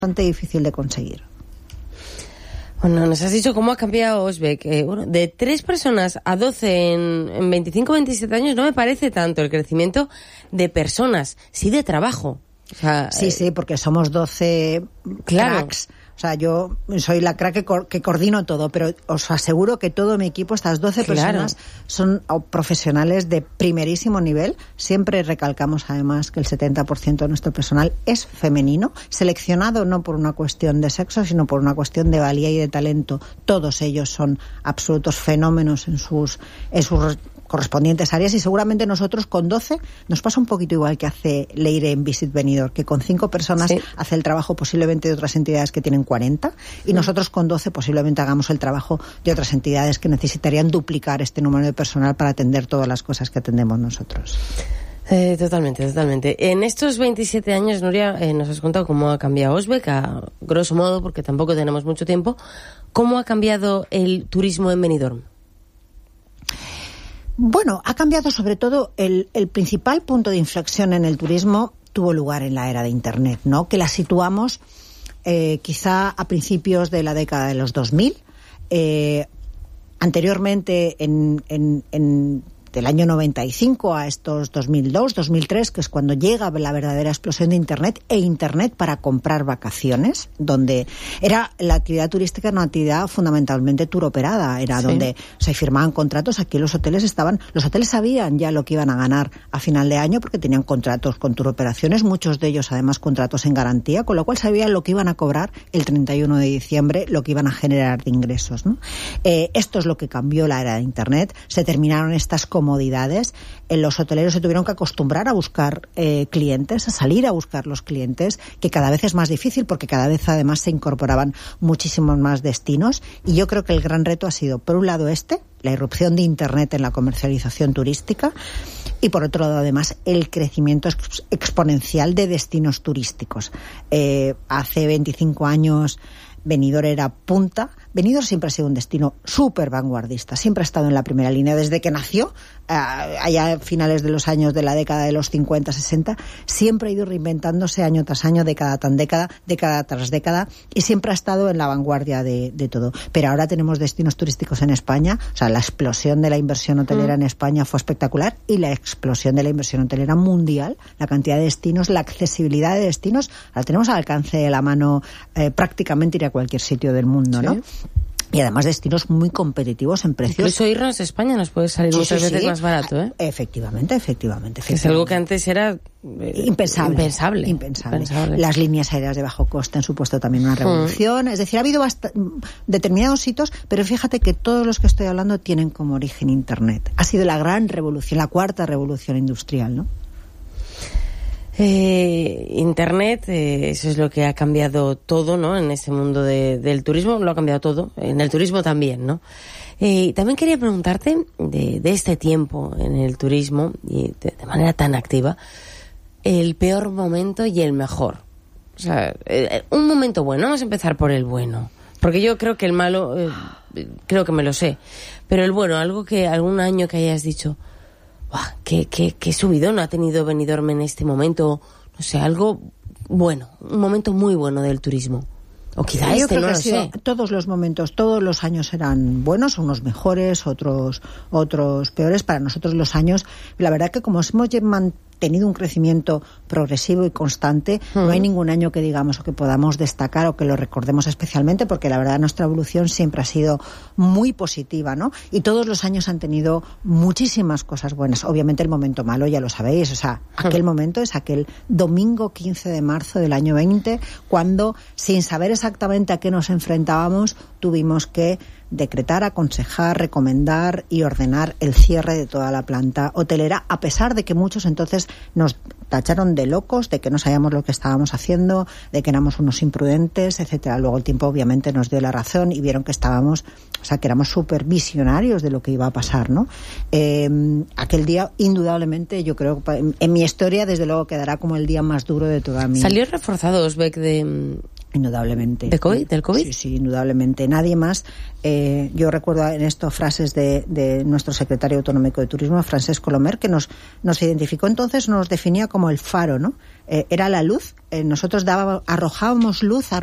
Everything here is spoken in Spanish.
bastante difícil de conseguir. Bueno, nos has dicho cómo ha cambiado Osbeck. De 3 personas a 12 en 25 o 27 años no me parece tanto el crecimiento de personas, sí de trabajo. O sea, sí, porque somos 12 cracks. O sea, yo soy la crack que coordino todo, pero os aseguro que todo mi equipo, estas 12 personas, son profesionales de primerísimo nivel. Siempre recalcamos, además, que el 70% de nuestro personal es femenino, seleccionado no por una cuestión de sexo, sino por una cuestión de valía y de talento. Todos ellos son absolutos fenómenos en sus correspondientes áreas, y seguramente nosotros con 12 nos pasa un poquito igual que hace Leire en Visit Benidorm, que con 5 personas hace el trabajo posiblemente de otras entidades que tienen 40, y nosotros con 12 posiblemente hagamos el trabajo de otras entidades que necesitarían duplicar este número de personal para atender todas las cosas que atendemos nosotros. Totalmente. En estos 27 años, Nuria, nos has contado cómo ha cambiado Osbeck, a grosso modo, porque tampoco tenemos mucho tiempo. ¿Cómo ha cambiado el turismo en Benidorm? Bueno, ha cambiado sobre todo el principal punto de inflexión en el turismo tuvo lugar en la era de Internet, ¿no? Que la situamos quizá a principios de la década de los 2000. Anteriormente, del año 95 a estos 2002, 2003, que es cuando llega la verdadera explosión de Internet, e Internet para comprar vacaciones, donde era la actividad turística una actividad fundamentalmente touroperada, era donde se firmaban contratos. Aquí los hoteles sabían ya lo que iban a ganar a final de año porque tenían contratos con touroperaciones, muchos de ellos además contratos en garantía, con lo cual sabían lo que iban a cobrar el 31 de diciembre, lo que iban a generar de ingresos, ¿no? Esto es lo que cambió la era de Internet. Se terminaron estas comodidades. Los hoteleros se tuvieron que acostumbrar a buscar clientes, a salir a buscar los clientes, que cada vez es más difícil porque cada vez además se incorporaban muchísimos más destinos. Y yo creo que el gran reto ha sido, por un lado, la irrupción de Internet en la comercialización turística, y por otro lado, además, el crecimiento exponencial de destinos turísticos. Hace 25 años Benidorm era punta. Benidorm siempre ha sido un destino súper vanguardista, siempre ha estado en la primera línea desde que nació, allá a finales de los años de la década de los 50, 60, siempre ha ido reinventándose año tras año, década tras década, y siempre ha estado en la vanguardia de todo. Pero ahora tenemos destinos turísticos en España, o sea, la explosión de la inversión hotelera en España fue espectacular, y la explosión de la inversión hotelera mundial, la cantidad de destinos, la accesibilidad de destinos, la tenemos al alcance de la mano, prácticamente ir a cualquier sitio del mundo, ¿no? Y además destinos muy competitivos en precios. Incluso irnos a España nos puede salir muchas veces más barato, ¿eh? Efectivamente. Que es algo que antes era impensable. Las líneas aéreas de bajo coste han supuesto también una revolución. Es decir, ha habido determinados hitos, pero fíjate que todos los que estoy hablando tienen como origen Internet. Ha sido la gran revolución, la cuarta revolución industrial, ¿no? Internet, eso es lo que ha cambiado todo, ¿no? En ese mundo del turismo lo ha cambiado todo, en el turismo también, ¿no? También quería preguntarte de este tiempo en el turismo, y de manera tan activa, el peor momento y el mejor. O sea, un momento bueno, vamos a empezar por el bueno, porque yo creo que el malo, creo que me lo sé, pero el bueno, algún año que hayas dicho, qué subidón ha tenido Benidorm en este momento, no sé, algo bueno, un momento muy bueno del turismo. O quizá no lo sé. Todos los momentos, todos los años eran buenos, unos mejores, otros peores. Para nosotros los años, la verdad que como hemos tenido un crecimiento progresivo y constante, no hay ningún año que digamos o que podamos destacar o que lo recordemos especialmente, porque la verdad nuestra evolución siempre ha sido muy positiva, ¿no? Y todos los años han tenido muchísimas cosas buenas. Obviamente el momento malo ya lo sabéis, o sea, aquel momento es aquel domingo 15 de marzo del año 20, cuando, sin saber exactamente a qué nos enfrentábamos, tuvimos que decretar, aconsejar, recomendar y ordenar el cierre de toda la planta hotelera, a pesar de que muchos entonces nos tacharon de locos, de que no sabíamos lo que estábamos haciendo, de que éramos unos imprudentes, etcétera. Luego el tiempo obviamente nos dio la razón y vieron que que éramos súper visionarios de lo que iba a pasar, ¿no? Aquel día, indudablemente, yo creo, en mi historia, desde luego, quedará como el día más duro de toda mi... Salió reforzado Osbeck Indudablemente. ¿Del COVID? Sí, indudablemente. Nadie más. Yo recuerdo en esto frases de nuestro secretario autonómico de Turismo, Francesc Colomer, que nos identificó entonces, nos definía como el faro, ¿no? Era la luz. Nosotros arrojábamos luz